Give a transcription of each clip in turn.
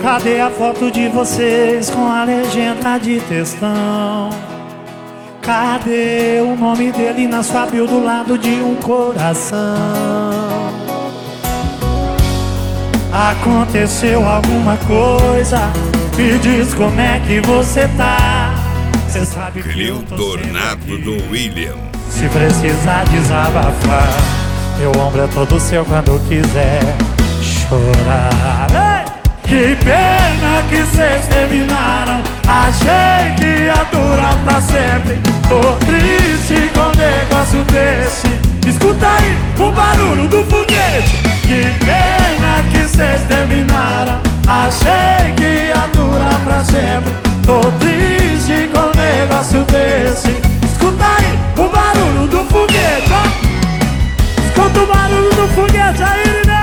Cadê a foto de vocês com a legenda de textão? Cadê o nome dele na sua bio do lado de um coração? Aconteceu alguma coisa? Me diz como é que você tá. Cê sabe que eu tô Tornado do William. Se precisar desabafar, meu ombro é todo seu quando quiser chorar. Ei! Que pena que cês terminaram. Achei que ia durar pra sempre. Tô triste com um negócio desse. Escuta aí o barulho do foguete. Que pena que cês terminaram. Achei que ia durar pra sempre. Tô triste com um negócio desse. Escuta aí o barulho do foguete, ó. Escuta o barulho do foguete aí, né?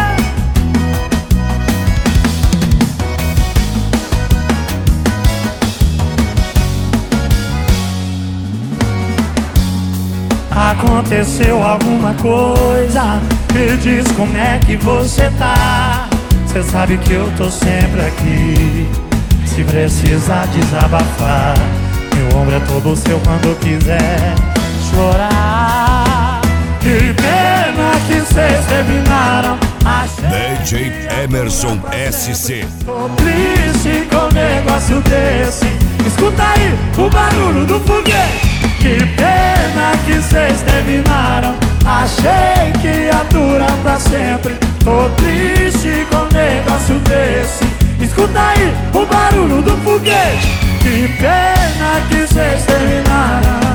Aconteceu alguma coisa? Me diz como é que você tá. Cê sabe que eu tô sempre aqui. Se precisar desabafar, meu ombro é todo seu quando quiser chorar. Que pena que cês terminaram. DJ Emerson SC. Tô triste com um negócio desse. Escuta aí o barulho do foguete. Que pena que cês terminaram. Achei que ia durar pra sempre. Tô triste com um negócio desse. Escuta aí o barulho do foguete. Que pena que cês terminaram.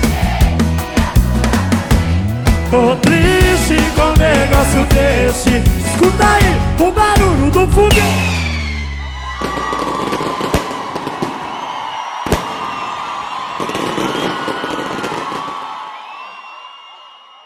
Tô triste com um negócio desse. Escuta aí o barulho do foguete.